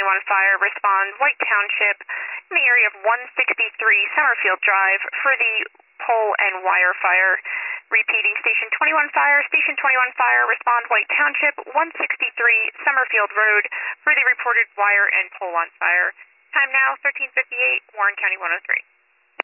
fire, respond White Township in the area of 163 Summerfield Drive for the pole and wire fire. Repeating, Station 21 fire, respond White Township, 163 Summerfield Road for the reported wire and pole on fire. Time now, 13:58, Warren County 103.